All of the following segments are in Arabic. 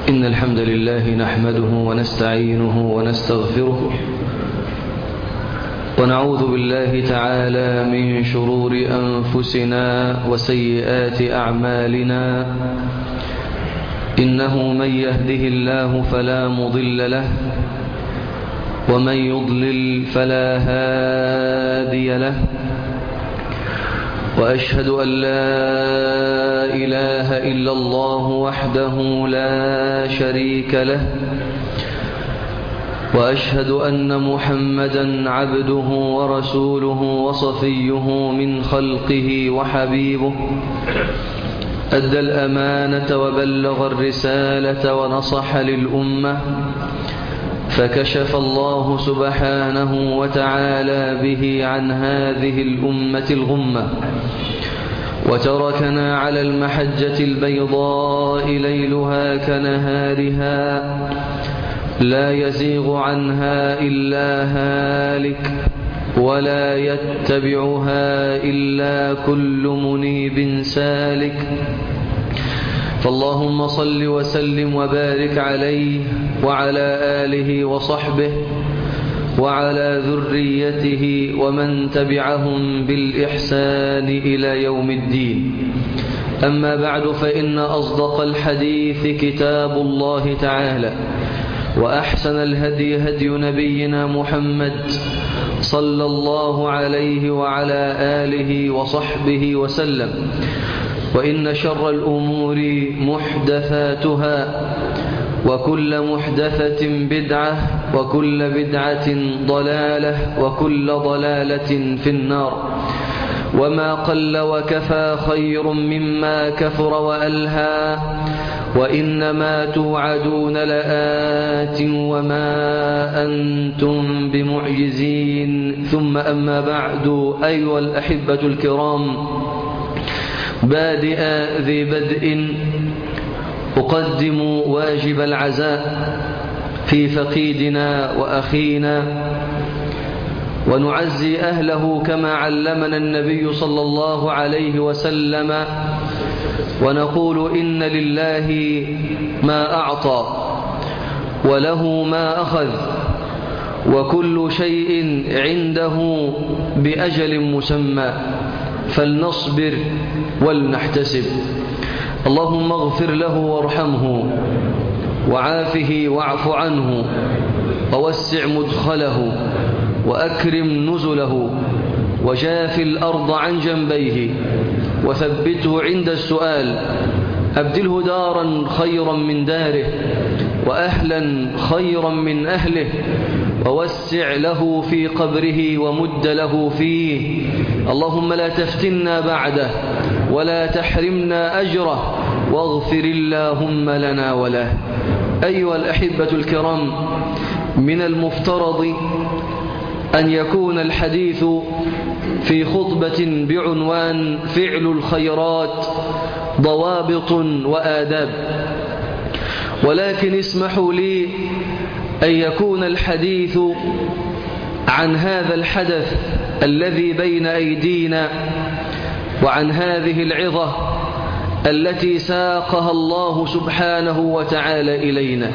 إن الحمد لله نحمده ونستعينه ونستغفره ونعوذ بالله تعالى من شرور أنفسنا وسيئات أعمالنا. إنه من يهده الله فلا مضل له ومن يضلل فلا هادي له، وأشهد أن لا إله إلا الله وحده لا شريك له، وأشهد أن محمدا عبده ورسوله وصفيه من خلقه وحبيبه، أدى الأمانة وبلغ الرسالة ونصح للأمة، فكشف الله سبحانه وتعالى به عن هذه الأمة الغمة، وتركنا على المحجة البيضاء ليلها كنهارها لا يزيغ عنها إلا هالك ولا يتبعها إلا كل منيب سالك. فاللهم صل وسلم وبارك عليه وعلى آله وصحبه وعلى ذريته ومن تبعهم بالإحسان إلى يوم الدين. أما بعد، فإن أصدق الحديث كتاب الله تعالى، وأحسن الهدي هدي نبينا محمد صلى الله عليه وعلى آله وصحبه وسلم. وإن شر الأمور محدثاتها، وكل محدثة بدعة، وكل بدعة ضلالة، وكل ضلالة في النار. وما قل وكفى خير مما كثر وألهى، وإنما توعدون لآت وما أنتم بمعجزين. ثم أما بعد، أيها الأحبة الكرام، بادئ ذي بدء أقدم واجب العزاء في فقيدنا وأخينا، ونعزي أهله كما علمنا النبي صلى الله عليه وسلم، ونقول إن لله ما أعطى وله ما أخذ، وكل شيء عنده بأجل مسمى، فلنصبر ولنحتسب. اللهم اغفر له وارحمه وعافه واعف عنه ووسع مدخله وأكرم نزله وجاف الأرض عن جنبيه وثبته عند السؤال. أبدله دارا خيرا من داره وأهلا خيرا من أهله، ووسع له في قبره ومد له فيه. اللهم لا تفتنا بعده ولا تحرمنا أجره، واغفر اللهم لنا وله. أيها الأحبة الكرام، من المفترض أن يكون الحديث في خطبة بعنوان فعل الخيرات ضوابط وآداب، ولكن اسمحوا لي أن يكون الحديث عن هذا الحدث الذي بين أيدينا، وعن هذه العظة التي ساقها الله سبحانه وتعالى إلينا.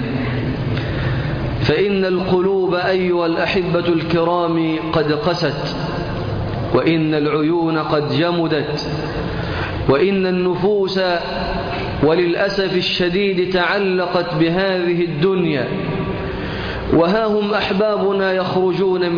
فإن القلوب أيها الأحبة الكرام قد قست، وإن العيون قد جمدت، وإن النفوس وللأسف الشديد تعلقت بهذه الدنيا. وها هم أحبابنا يخرجون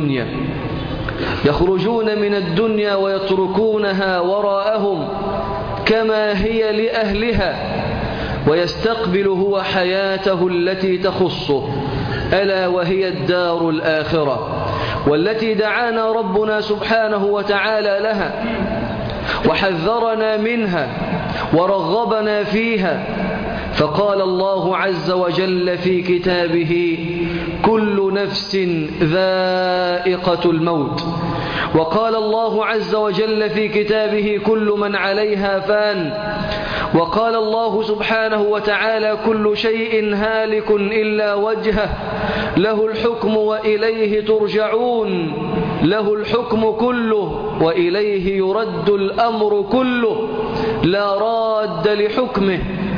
من الدنيا ويتركونها وراءهم كما هي لأهلها، ويستقبل هو حياته التي تخصه، ألا وهي الدار الآخرة، والتي دعانا ربنا سبحانه وتعالى لها، وحذرنا منها ورغبنا فيها. فقال الله عز وجل في كتابه: كل نفس ذائقة الموت. وقال الله عز وجل في كتابه: كل من عليها فان. وقال الله سبحانه وتعالى: كل شيء هالك إلا وجهه له الحكم وإليه ترجعون. له الحكم كله وإليه يرد الأمر كله، لا راد لحكمه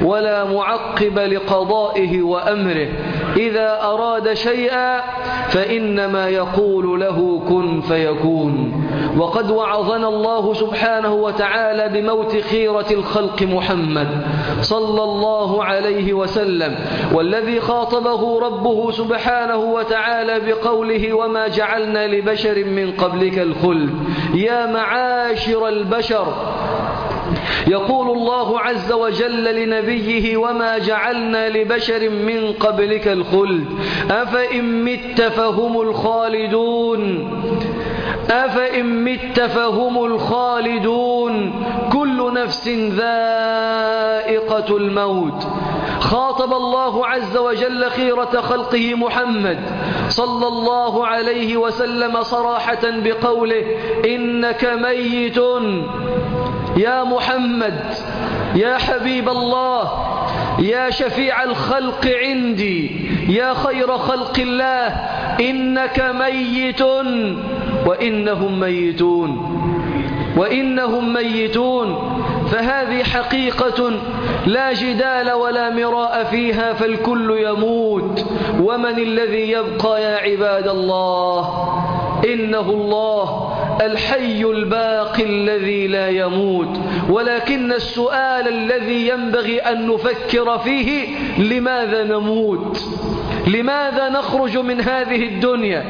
ولا معقب لقضائه وأمره. إذا أراد شيئا فإنما يقول له كن فيكون. وقد وعظنا الله سبحانه وتعالى بموت خيرة الخلق محمد صلى الله عليه وسلم، والذي خاطبه ربه سبحانه وتعالى بقوله وما جعلنا لبشر من قبلك الخلد. يا معاشر البشر، يقول الله عز وجل لنبيه وما جعلنا لبشر من قبلك الخلد أفإن مت فهم الخالدون، أفإن مت فهم الخالدون، كل نفس ذائقة الموت. خاطب الله عز وجل خيرة خلقه محمد صلى الله عليه وسلم صراحة بقوله إنك ميت يا محمد يا حبيب الله يا شفيع الخلق عندي يا خير خلق الله، إنك ميت وإنهم ميتون وإنهم ميتون. فهذه حقيقة لا جدال ولا مراء فيها، فالكل يموت. ومن الذي يبقى يا عباد الله؟ إنه الله الحي الباقي الذي لا يموت. ولكن السؤال الذي ينبغي أن نفكر فيه لماذا نموت؟ لماذا نخرج من هذه الدنيا؟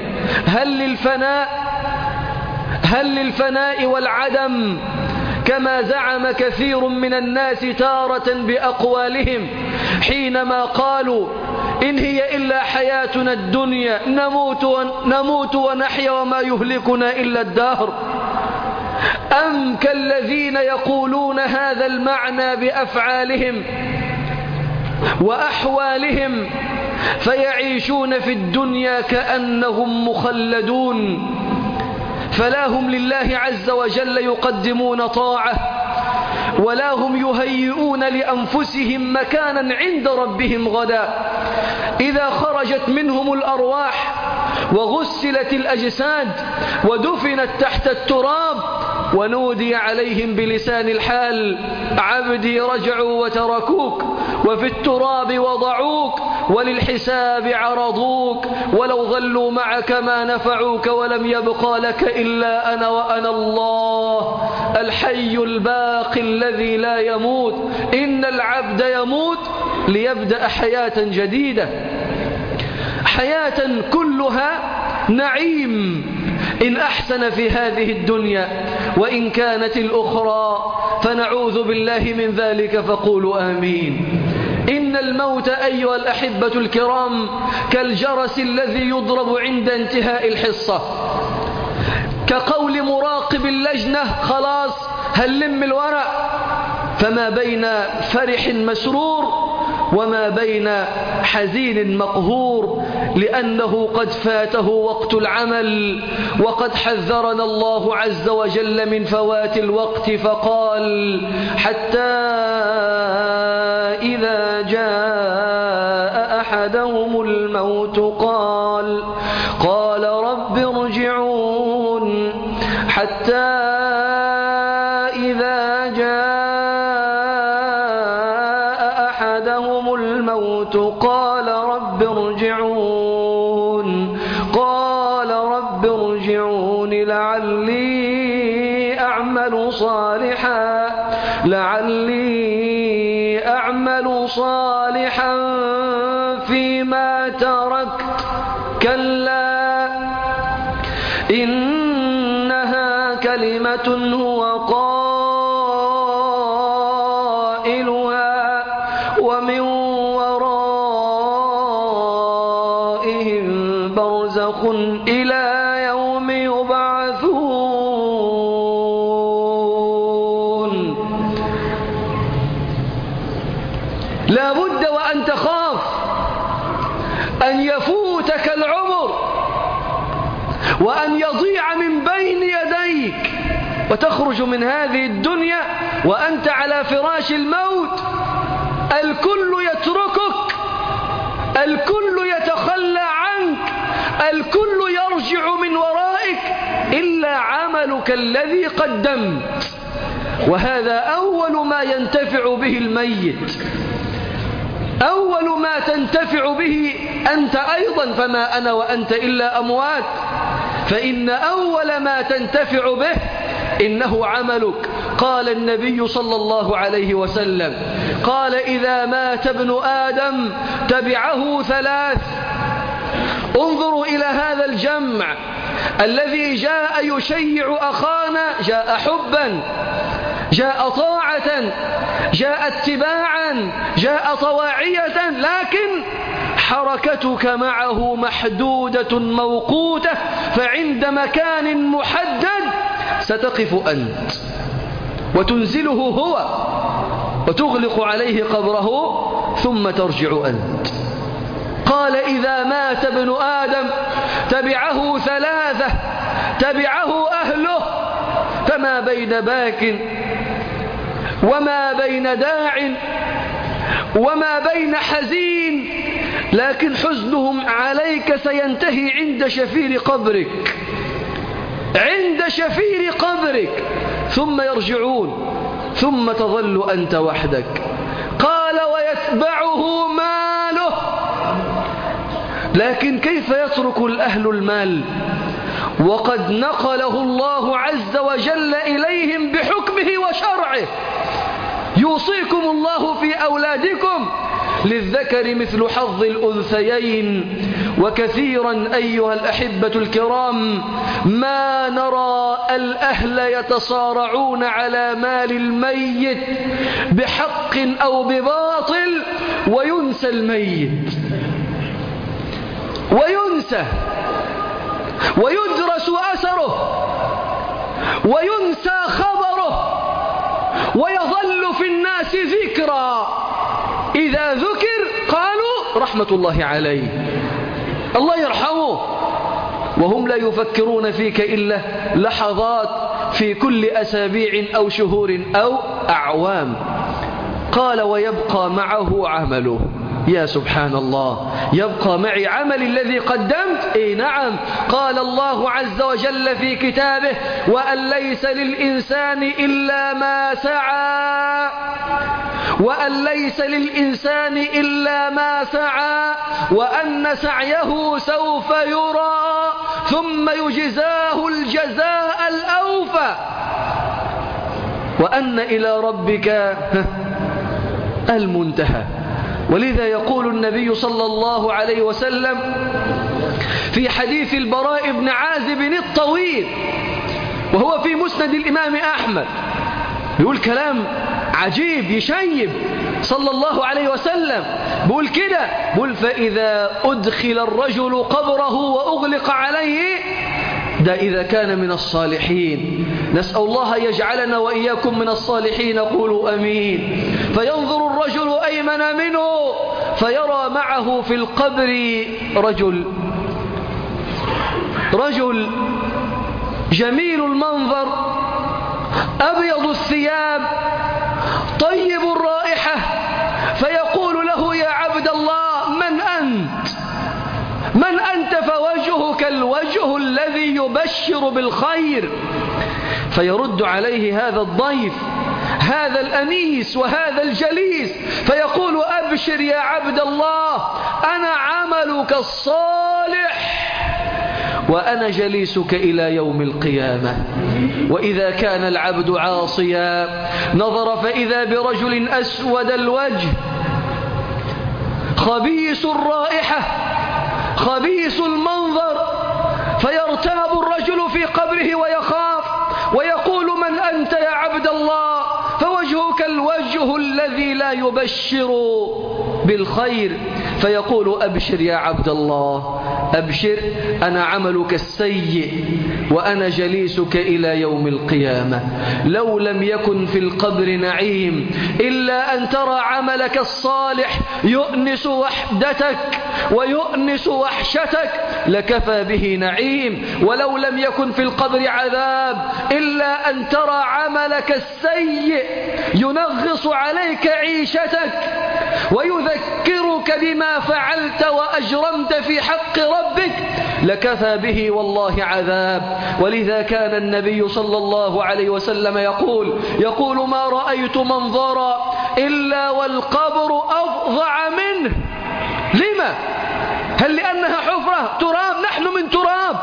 هل للفناء والعدم كما زعم كثير من الناس تارة بأقوالهم حينما قالوا إن هي إلا حياتنا الدنيا نموت ونحيا وما يهلكنا إلا الدهر؟ أم كالذين يقولون هذا المعنى بأفعالهم وأحوالهم فيعيشون في الدنيا كأنهم مخلدون، فلا هم لله عز وجل يقدمون طاعة ولا هم يهيئون لأنفسهم مكانا عند ربهم غدا. إذا خرجت منهم الأرواح وغسلت الأجساد ودفنت تحت التراب ونودي عليهم بلسان الحال عبدي رجعوا وتركوك وفي التراب وضعوك وللحساب عرضوك ولو ظلوا معك ما نفعوك ولم يبقى لك إلا أنا وأنا الله الحي الباقي الذي لا يموت. إن العبد يموت ليبدأ حياة جديدة، حياة كلها نعيم إن أحسن في هذه الدنيا، وإن كانت الأخرى فنعوذ بالله من ذلك فقولوا آمين. إن الموت أيها الأحبة الكرام كالجرس الذي يضرب عند انتهاء الحصة، كقول مراقب اللجنة خلاص هلم الورق، فما بين فرح مسرور وما بين حزين مقهور، لأنه قد فاته وقت العمل. وقد حذرنا الله عز وجل من فوات الوقت فقال حتى إذا جاء أحدهم الموت قال رب ارجعون، حتى إذا جاء أحدهم الموت قال رب ارجعون لعلي أعمل صالحا فيما تركت، كلا إنها كلمة هو قائلها ومن ورائهم برزخ إلى يوم يبعثون. لا بد وأن تخاف أن يفوتك العمر وأن يضيع من بين يديك وتخرج من هذه الدنيا وأنت على فراش الموت. الكل يتركك، الكل يتخلى عنك، الكل يرجع من ورائك إلا عملك الذي قدمت. وهذا أول ما ينتفع به الميت، أول ما تنتفع به أنت أيضا، فما أنا وأنت إلا أموات، فإن أول ما تنتفع به إنه عملك. قال النبي صلى الله عليه وسلم، قال إذا مات ابن آدم تبعه ثلاث. انظروا إلى هذا الجمع الذي جاء يشيع أخانا، جاء حبا، جاء طاعة، جاء اتباعا، جاء طواعية، لكن حركتك معه محدودة موقوتة، فعند مكان محدد ستقف أنت وتنزله هو وتغلق عليه قبره ثم ترجع أنت. قال إذا مات ابن آدم تبعه ثلاثة، تبعه أهله، فما بين باك وما بين داع وما بين حزين، لكن حزنهم عليك سينتهي عند شفير قبرك، عند شفير قبرك، ثم يرجعون، ثم تظل أنت وحدك. قال ويتبعه ماله. لكن كيف يترك الأهل المال وقد نقله الله عز وجل إليهم بحكمه وشرعه؟ يوصيكم الله في أولادكم للذكر مثل حظ الأنثيين. وكثيرا أيها الأحبة الكرام ما نرى الأهل يتصارعون على مال الميت بحق أو بباطل، وينسى الميت، وينسى ويدرس أثره وينسى خبره، ويظل في الناس ذكرى، إذا ذكر قالوا رحمة الله عليه، الله يرحمه، وهم لا يفكرون فيك إلا لحظات في كل أسابيع أو شهور أو أعوام. قال ويبقى معه عمله. يا سبحان الله، يبقى معي عمل الذي قدمت؟ إيه نعم. قال الله عز وجل في كتابه وأن ليس للإنسان إلا ما سعى، وأن ليس للإنسان إلا ما سعى، وأن سعيه سوف يرى ثم يجزاه الجزاء الأوفى، وأن إلى ربك المنتهى. ولذا يقول النبي صلى الله عليه وسلم في حديث البراء بن عازب الطويل، وهو في مسند الإمام أحمد، يقول كلام عجيب يشيب صلى الله عليه وسلم، بقول كده، بقول فإذا أدخل الرجل قبره وأغلق عليه، ده إذا كان من الصالحين، نسأل الله يجعلنا وإياكم من الصالحين، قولوا أمين. فينظر الرجل أيمن منه فيرى معه في القبر رجل جميل المنظر، أبيض الثياب، طيب الرائحة، فيقول له يا عبد الله من أنت؟ من أنت؟ فوجهك الوجه الذي يبشر بالخير. فيرد عليه هذا الضيف، هذا الأنيس وهذا الجليس، فيقول أبشر يا عبد الله، أنا عملك الصالح وأنا جليسك إلى يوم القيامة. وإذا كان العبد عاصيا نظر فإذا برجل أسود الوجه، خبيث الرائحة، خبيث المنظر، فيرتاب الرجل في قبره ويخاف ويقول من أنت يا عبد الله؟ فوجهك الوجه الذي لا يبشر بالخير. فيقول أبشر يا عبد الله، أبشر، أنا عملك السيء وأنا جليسك إلى يوم القيامة. لو لم يكن في القبر نعيم إلا أن ترى عملك الصالح يؤنس وحدتك ويؤنس وحشتك لكفى به نعيم. ولو لم يكن في القبر عذاب إلا أن ترى عملك السيء ينغص عليك عيشتك ويذكرك بما فعلت وأجرمت في حق ربك لكفى به والله عذاب. ولذا كان النبي صلى الله عليه وسلم يقول ما رأيت منظرا إلا والقبر أفظع منه. لما؟ هل لأنها حفرة تراب؟ نحن من تراب،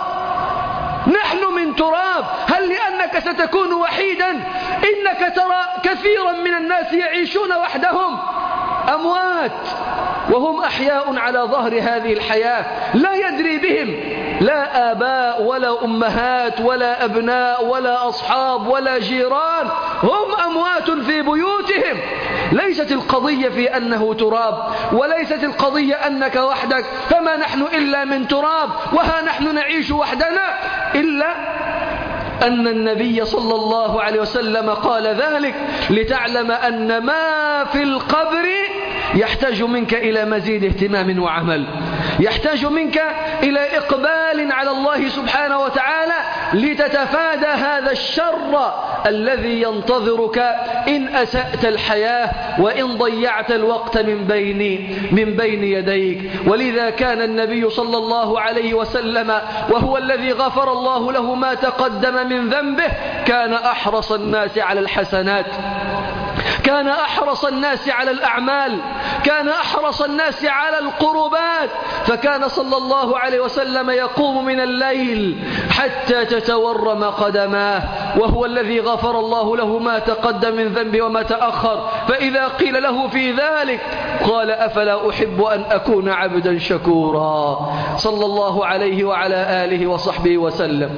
نحن من تراب. هل لأنك ستكون وحيدا؟ إنك ترى كثيرا من الناس يعيشون وحدهم، أموات وهم أحياء على ظهر هذه الحياة، لا يدري بهم لا آباء ولا أمهات ولا أبناء ولا أصحاب ولا جيران، هم أموات في بيوتهم. ليست القضية في أنه تراب، وليست القضية أنك وحدك، فما نحن إلا من تراب، وها نحن نعيش وحدنا. إلا أن النبي صلى الله عليه وسلم قال ذلك لتعلم أن ما في القبر يحتاج منك إلى مزيد اهتمام وعمل، يحتاج منك إلى إقبال على الله سبحانه وتعالى لتتفادى هذا الشر الذي ينتظرك إن أسأت الحياة وإن ضيعت الوقت من بين يديك. ولذا كان النبي صلى الله عليه وسلم وهو الذي غفر الله له ما تقدم من ذنبه كان أحرص الناس على الحسنات، كان أحرص الناس على الأعمال، كان أحرص الناس على القربات. فكان صلى الله عليه وسلم يقوم من الليل حتى تتورم قدماه، وهو الذي غفر الله له ما تقدم من ذنبه وما تأخر. فإذا قيل له في ذلك قال أفلا أحب أن أكون عبدا شكورا، صلى الله عليه وعلى آله وصحبه وسلم.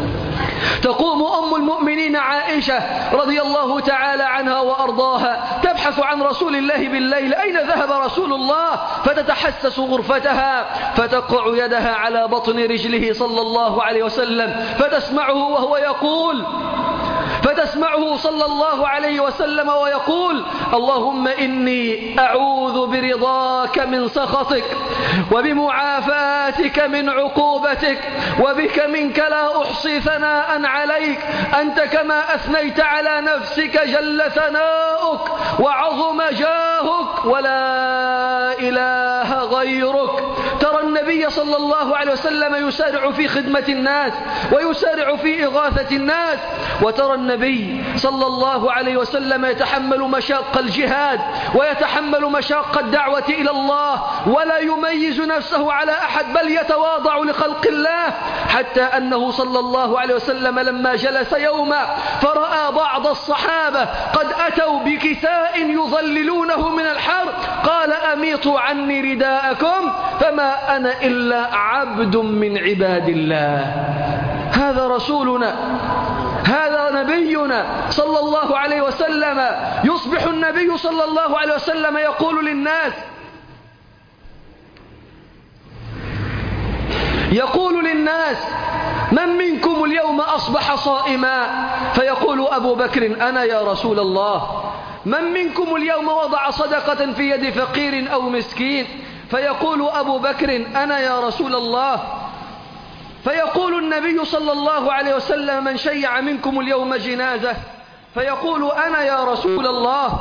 تقوم أم المؤمنين عائشة رضي الله تعالى عنها وأرضاها تبحث عن رسول الله بالليل، أين ذهب رسول الله؟ فتتحسس غرفتها فتقع يدها على بطن رجله صلى الله عليه وسلم فتسمعه وهو يقول، فتسمعه صلى الله عليه وسلم ويقول اللهم إني أعوذ برضاك من سخطك وبمعافاتك من عقوبتك وبك منك لا أحصي ثناء عليك أنت كما أثنيت على نفسك جل ثناؤك وعظم جاهك ولا إله غيرك. ترى النبي صلى الله عليه وسلم يسارع في خدمة الناس ويسارع في إغاثة الناس، وترى النبي صلى الله عليه وسلم يتحمل مشاق الجهاد ويتحمل مشاق الدعوة إلى الله ولا يميز نفسه على أحد بل يتواضع لخلق الله، حتى أنه صلى الله عليه وسلم لما جلس يوما فرأى بعض الصحابة قد أتوا بكساء يظللونه من الحر قال أميطوا عني رداءكم فما أنا إلا عبد من عباد الله. هذا رسولنا، هذا نبينا صلى الله عليه وسلم. يصبح النبي صلى الله عليه وسلم يقول للناس من منكم اليوم أصبح صائما؟ فيقول أبو بكر أنا يا رسول الله. من منكم اليوم وضع صدقة في يد فقير أو مسكين؟ فيقول أبو بكر أنا يا رسول الله. فيقول النبي صلى الله عليه وسلم من شيع منكم اليوم جنازة؟ فيقول أنا يا رسول الله.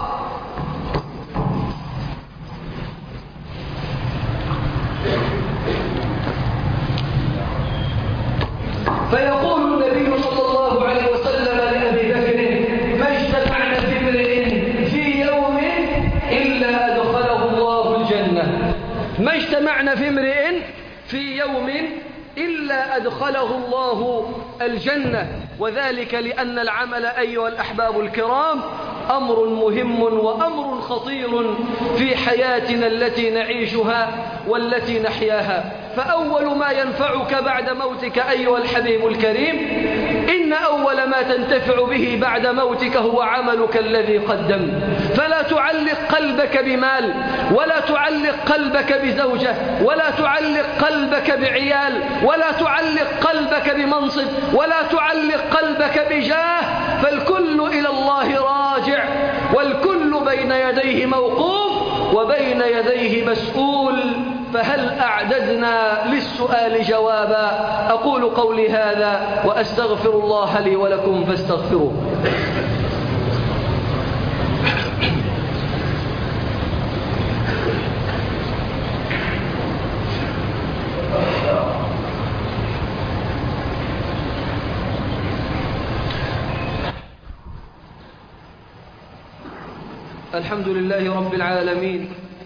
فيقول النبي صلى الله عليه وسلم لأبي بكر ما اجتمعنا في امرئ في يوم إلا أدخله الله الجنة، ما اجتمعنا في امرئ في يوم إلا أدخله الله الجنة. وذلك لأن العمل أيها الأحباب الكرام أمر مهم وأمر خطير في حياتنا التي نعيشها والتي نحياها. فأول ما ينفعك بعد موتك أيها الحبيب الكريم إن أول ما تنتفع به بعد موتك هو عملك الذي قدمت. فلا تعلق قلبك بمال، ولا تعلق قلبك بزوجة، ولا تعلق قلبك بعيال، ولا تعلق قلبك بمنصب، ولا تعلق قلبك بجاه، فالكل إلى الله راجع، والكل بين يديه موقوف وبين يديه مسؤول. فهل أعددنا للسؤال جوابا؟ أقول قولي هذا وأستغفر الله لي ولكم فاستغفروه. الحمد لله رب العالمين،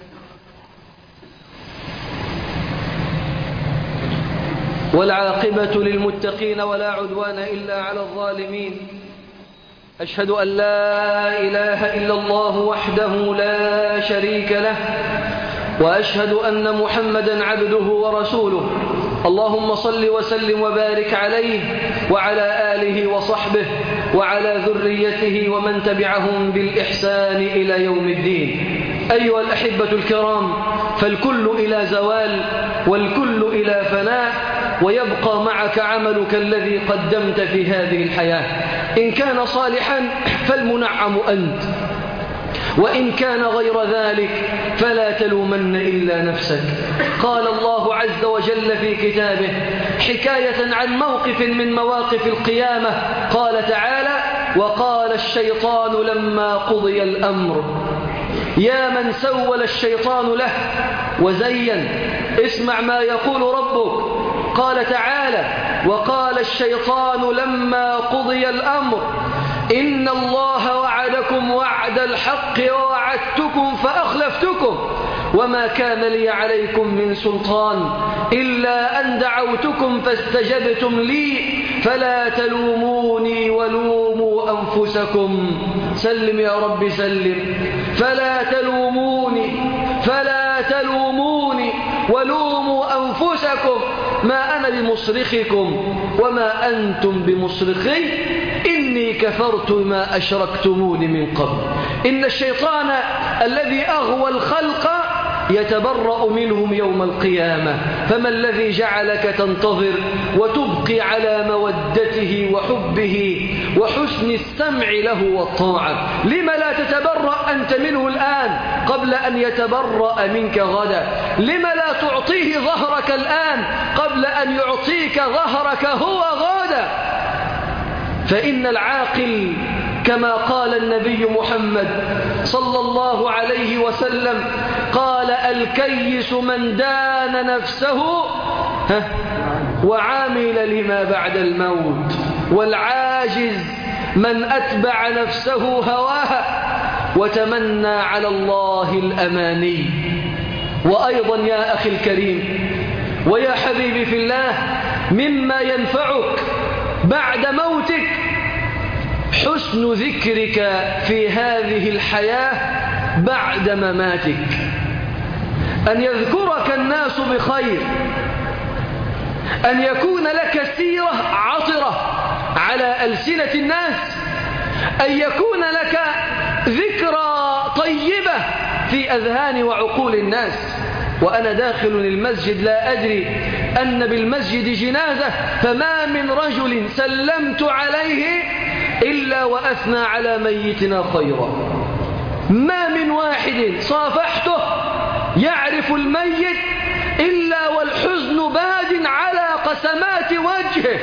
والعاقبة للمتقين ولا عدوان إلا على الظالمين. أشهد أن لا إله إلا الله وحده لا شريك له، وأشهد أن محمدا عبده ورسوله. اللهم صل وسلم وبارك عليه وعلى آله وصحبه وعلى ذريته ومن تبعهم بالإحسان إلى يوم الدين. أيها الأحبة الكرام، فالكل إلى زوال والكل إلى فناء، ويبقى معك عملك الذي قدمت في هذه الحياة. إن كان صالحا فالمنعم أنت، وإن كان غير ذلك فلا تلومن إلا نفسك. قال الله عز وجل في كتابه حكاية عن موقف من مواقف القيامة، قال تعالى: وقال الشيطان لما قضي الأمر. يا من سول الشيطان له وزين، اسمع ما يقول ربك. قال تعالى: وقال الشيطان لما قضي الأمر إن الله وعدكم وعد الحق ووعدتكم فأخلفتكم وما كان لي عليكم من سلطان إلا أن دعوتكم فاستجبتم لي فلا تلوموني ولوموا أنفسكم. سلم يا رب سلم. فلا تلوموني ولوموا أنفسكم ما أنا بمصرخكم وما أنتم بمصرخي إني كفرت ما أشركتموني من قبل. إن الشيطان الذي أغوى الخلق يتبرأ منهم يوم القيامة، فما الذي جعلك تنتظر وتبقي على مودته وحبه وحسن السمع له والطاعة؟ لما لا تتبرأ أنت منه الآن قبل أن يتبرأ منك غدا؟ لما لا تعطيه ظهرك الآن قبل أن يعطيك ظهرك هو غدا؟ فإن العاقل كما قال النبي محمد صلى الله عليه وسلم، قال: الكيس من دان نفسه وعامل لما بعد الموت، والعاجز من أتبع نفسه هواها وتمنى على الله الأماني. وأيضا يا أخي الكريم ويا حبيبي في الله، مما ينفعك بعد موتك حسن ذكرك في هذه الحياة بعد مماتك، أن يذكرك الناس بخير، أن يكون لك سيرة عطرة على ألسنة الناس، أن يكون لك ذكرى طيبة في أذهان وعقول الناس. وأنا داخل المسجد لا أدري أن بالمسجد جنازة، فما من رجل سلمت عليه إلا وأثنى على ميتنا خيرا، ما من واحد صافحته يعرف الميت إلا والحزن باد على قسمات وجهه،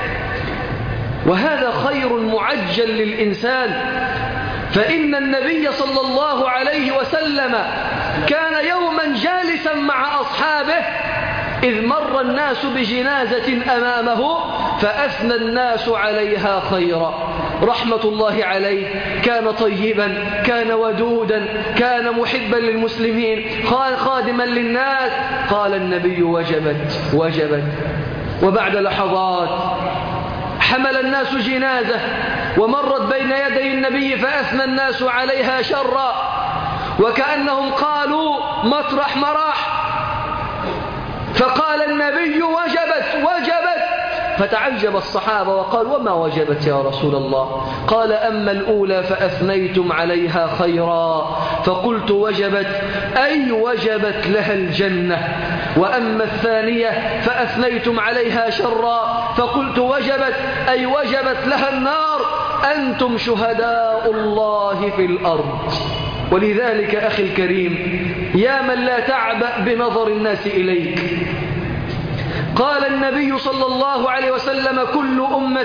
وهذا خير معجل للإنسان. فإن النبي صلى الله عليه وسلم كان يوما جالسا مع أصحابه إذ مر الناس بجنازة أمامه فأثنى الناس عليها خيرا، رحمة الله عليه. كان طيبا، كان ودودا، كان محبا للمسلمين، خادما للناس. قال النبي: وجبت. وبعد لحظات حمل الناس جنازة ومرت بين يدي النبي فأثنى الناس عليها شرا، وكأنهم قالوا مطرح مراح، فقال النبي: وجبت. فتعجب الصحابة وقال: وما وجبت يا رسول الله؟ قال: أما الأولى فأثنيتم عليها خيرا فقلت وجبت، أي وجبت لها الجنة، وأما الثانية فأثنيتم عليها شرا فقلت وجبت، أي وجبت لها النار، أنتم شهداء الله في الأرض. ولذلك أخي الكريم، يا من لا تعبأ بنظر الناس إليك، قال النبي صلى الله عليه وسلم: كل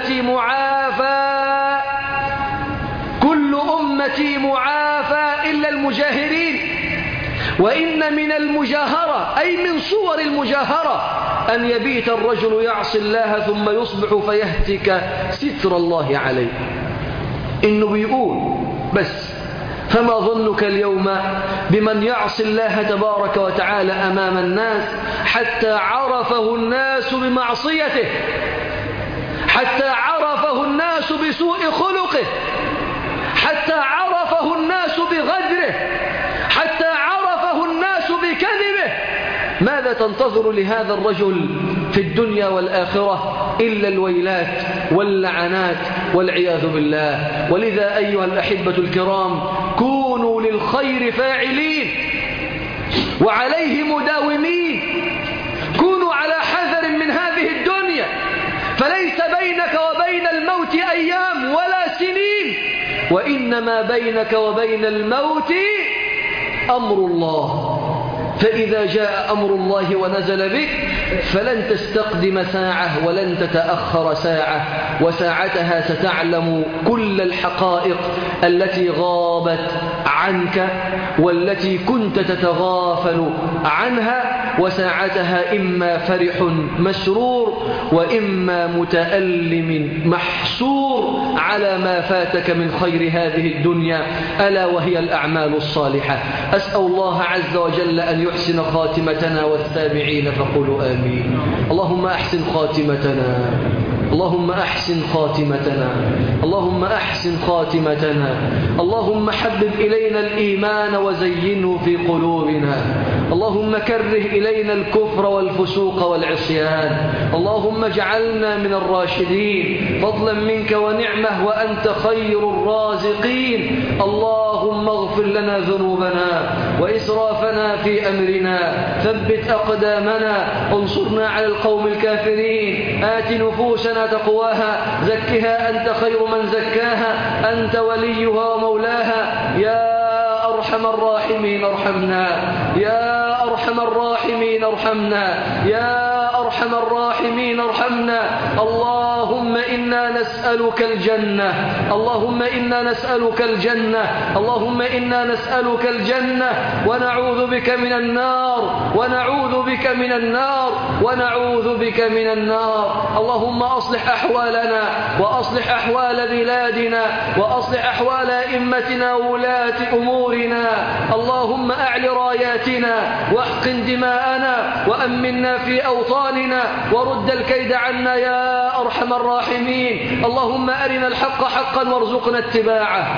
أمتي معافى إلا المجاهرين. وإن من المجاهرة أي من صور المجاهرة أن يبيت الرجل يعصي الله ثم يصبح فيهتك ستر الله عليه. إنه بيقول بس فما ظنك اليوم بمن يعصي الله تبارك وتعالى أمام الناس حتى عرفه الناس بمعصيته، حتى عرفه الناس بسوء خلقه، حتى عرفه الناس بغدره، حتى عرفه الناس بكذبه. ماذا تنتظر لهذا الرجل في الدنيا والآخرة إلا الويلات واللعنات والعياذ بالله؟ ولذا أيها الأحبة الكرام، كونوا للخير فاعلين وعليه مداومين. كونوا على حذر من هذه الدنيا، فليس بينك وبين الموت أيام ولا سنين، وإنما بينك وبين الموت أمر الله. فإذا جاء أمر الله ونزل بك فلن تستقدم ساعة ولن تتأخر ساعة، وساعتها ستعلم كل الحقائق التي غابت عنك والتي كنت تتغافل عنها. وساعتها إما فرح مسرور وإما متألم محسور على ما فاتك من خير هذه الدنيا، ألا وهي الأعمال الصالحة. أسأل الله عز وجل أن يحسن خاتمتنا والسامعين فقولوا آمين. اللهم أحسن خاتمتنا، اللهم أحسن خاتمتنا، اللهم أحسن خاتمتنا. اللهم حبب إلينا الإيمان وزينه في قلوبنا. اللهم كره إلينا الكفر والفسوق والعصيان. اللهم اجعلنا من الراشدين فضلا منك ونعمة وأنت خير الرازقين. اللهم اغفر لنا ذنوبنا وإسرافنا في أمرنا، ثبت أقدامنا، انصرنا على القوم الكافرين. آت نفوسنا تقواها، زكها أنت خير من زكاها، أنت وليها ومولاها. يا أرحم الراحمين ارحمنا، يا أرحم الراحمين ارحمنا، يا أرحم الراحمين ارحمنا. اللهم إنا نسألك الجنة، اللهم إنا نسألك الجنة، اللهم إنا نسألك الجنة ونعوذ بك من النار، ونعوذ بك من النار، ونعوذ بك من النار. اللهم أصلح أحوالنا وأصلح أحوال بلادنا وأصلح أحوال أئمتنا وولاة أمورنا. اللهم أعل راياتنا واحقن دماءنا وأمنا في أوطاننا ورد الكيد عنا يا أرحم الراحمين. اللهم أرنا الحق حقا وارزقنا اتباعه،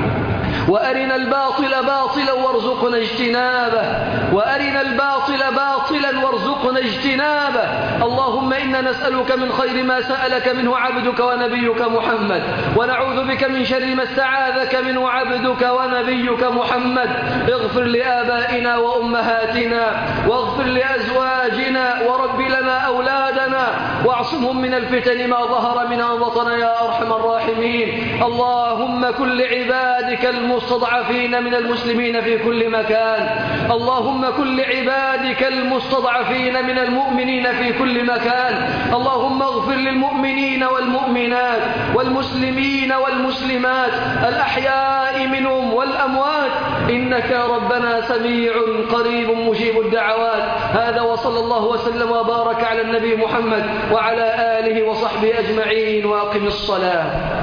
وأرنا الباطل باطلا وارزقنا اجتنابه، وأرنا الباطل باطلا وارزقنا اجتنابه. اللهم إنا نسألك من خير ما سألك منه عبدك ونبيك محمد، ونعوذ بك من شر ما استعاذك منه عبدك ونبيك محمد. اغفر لآبائنا وأمهاتنا، واغفر لأزواجنا، ورب لنا أولادنا، واعصمهم من الفتن ما ظهر منها وبطن يا أرحم الراحمين. اللهم كن لعبادك المستضعفين من المسلمين في كل مكان، اللهم كن لعبادك المستضعفين من المؤمنين في كل مكان. اللهم اغفر للمؤمنين والمؤمنات والمسلمين والمسلمات الأحياء منهم والأموات، إنك ربنا سميع قريب مجيب الدعوات. هذا وصلى الله وسلم وبارك على النبي محمد وعلى آله وصحبه أجمعين. وأقم الصلاة.